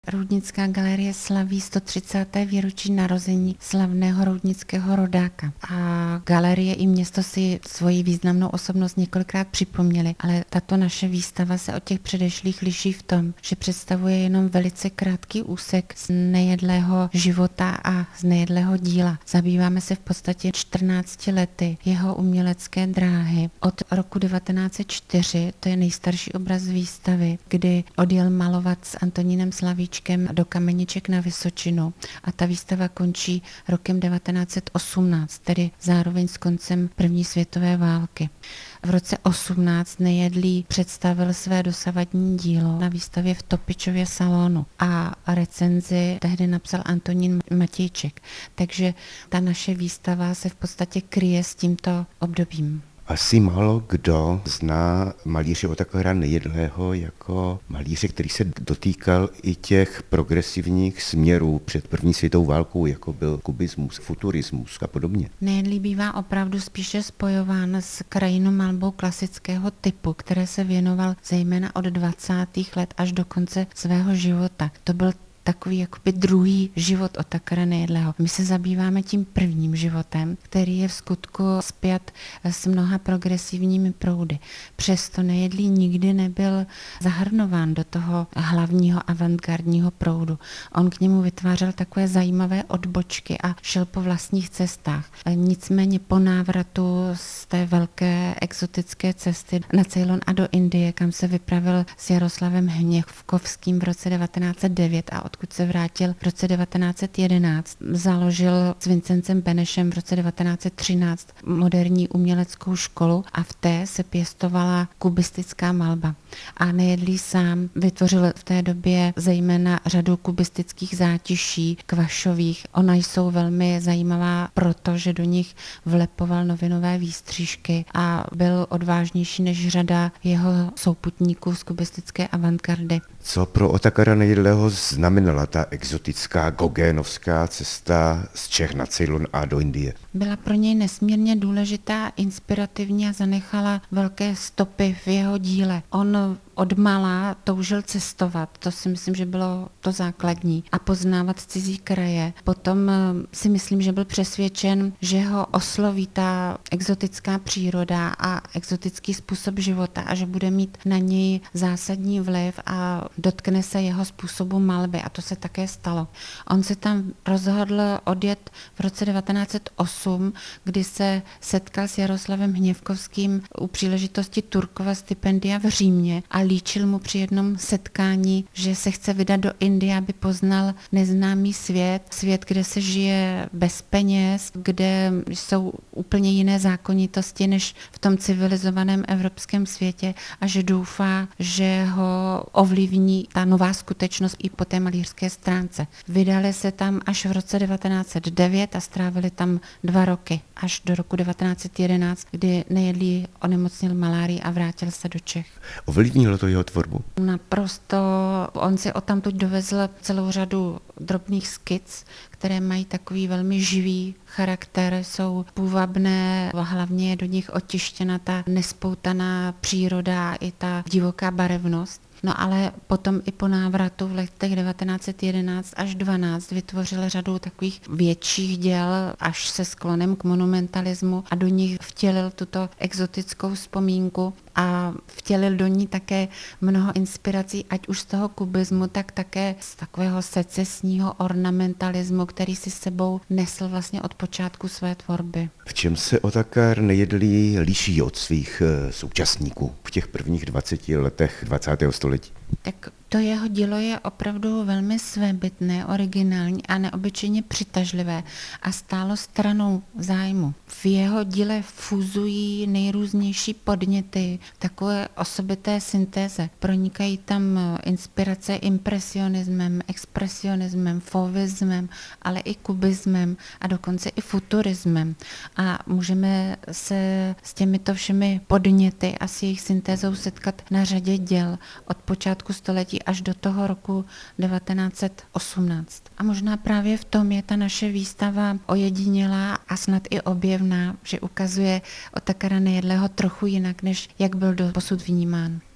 Roudnická galerie slaví 130. výročí narození slavného roudnického rodáka. A galerie i město si svoji významnou osobnost několikrát připomněly, ale tato naše výstava se od těch předešlých liší v tom, že představuje jenom velice krátký úsek z nejedlého života a z nejedlého díla. Zabýváme se v podstatě 14 lety jeho umělecké dráhy. Od roku 1904, to je nejstarší obraz výstavy, kdy odjel malovat s Antonínem Slavíčkem do Kameniček na Vysočinu a ta výstava končí rokem 1918, tedy zároveň s koncem první světové války. V roce 18 Nejedlý představil své dosavadní dílo na výstavě v Topičově salonu a recenzi tehdy napsal Antonín Matějček. Takže ta naše výstava se v podstatě kryje s tímto obdobím. Asi málo kdo zná malíře Otakara Nejedlého jako malíře, který se dotýkal i těch progresivních směrů před první světovou válkou, jako byl kubismus, futurismus a podobně. Nejedlý bývá opravdu spíše spojován s krajinomalbou klasického typu, které se věnoval zejména od 20. let až do konce svého života. To byl takový jakoby druhý život Otakara Nejedlého. My se zabýváme tím prvním životem, který je v skutku spjat s mnoha progresivními proudy. Přesto Nejedlý nikdy nebyl zahrnován do toho hlavního avantgardního proudu. On k němu vytvářel takové zajímavé odbočky a šel po vlastních cestách. Nicméně po návratu z té velké exotické cesty na Ceylon a do Indie, kam se vypravil s Jaroslavem Hněvkovským v roce 1909 a odkud se vrátil v roce 1911, založil s Vincencem Benešem v roce 1913 moderní uměleckou školu a v té se pěstovala kubistická malba. A Nejedlý sám vytvořil v té době zejména řadu kubistických zátiší, kvašových. Ona jsou velmi zajímavá, protože do nich vlepoval novinové výstřížky a byl odvážnější než řada jeho souputníků z kubistické avantgardy. Co pro Otakara Nejedlého znamenala ta exotická gogénovská cesta z Čech na Ceylon a do Indie? Byla pro něj nesmírně důležitá, inspirativní a zanechala velké stopy v jeho díle. On odmala toužil cestovat, to si myslím, že bylo to základní, a poznávat cizí kraje. Potom si myslím, že byl přesvědčen, že ho osloví ta exotická příroda a exotický způsob života a že bude mít na něj zásadní vliv a dotkne se jeho způsobu malby a to se také stalo. On se tam rozhodl odjet v roce 1908, kdy se setkal s Jaroslavem Hněvkovským u příležitosti Turkova stipendia v Římě a líčil mu při jednom setkání, že se chce vydat do Indie, aby poznal neznámý svět, kde se žije bez peněz, kde jsou úplně jiné zákonitosti než v tom civilizovaném evropském světě a že doufá, že ho ovlivní ta nová skutečnost i po té malířské stránce. Vydali se tam až v roce 1909 a strávili tam 2 roky, až do roku 1911, kdy Nejedlý onemocněl malárií a vrátil se do Čech. Ovlivnilo to jeho tvorbu? Naprosto. On si odtamtud dovezl celou řadu drobných skic, které mají takový velmi živý charakter, jsou půvabné, hlavně je do nich otištěna ta nespoutaná příroda i ta divoká barevnost. No ale potom i po návratu v letech 1911 až 12 vytvořil řadu takových větších děl až se sklonem k monumentalismu a do nich vtělil tuto exotickou vzpomínku a vtělil do ní také mnoho inspirací, ať už z toho kubismu, tak také z takového secesního ornamentalismu, který si sebou nesl vlastně od počátku své tvorby. V čem se Otakar Nejedlý liší od svých současníků v těch prvních 20 letech 20. století? Tak to jeho dílo je opravdu velmi svébytné, originální a neobyčejně přitažlivé a stálo stranou zájmu. V jeho díle fuzují nejrůznější podněty, takové osobité syntéze. Pronikají tam inspirace impresionismem, expresionismem, fauvismem, ale i kubismem a dokonce i futurismem. A můžeme se s těmito všemi podněty a s jejich syntézou setkat na řadě děl od počátku století až do toho roku 1918. A možná právě v tom je ta naše výstava ojedinělá a snad i objevná, že ukazuje Otakara Nejedlého trochu jinak, než jak byl doposud vnímán.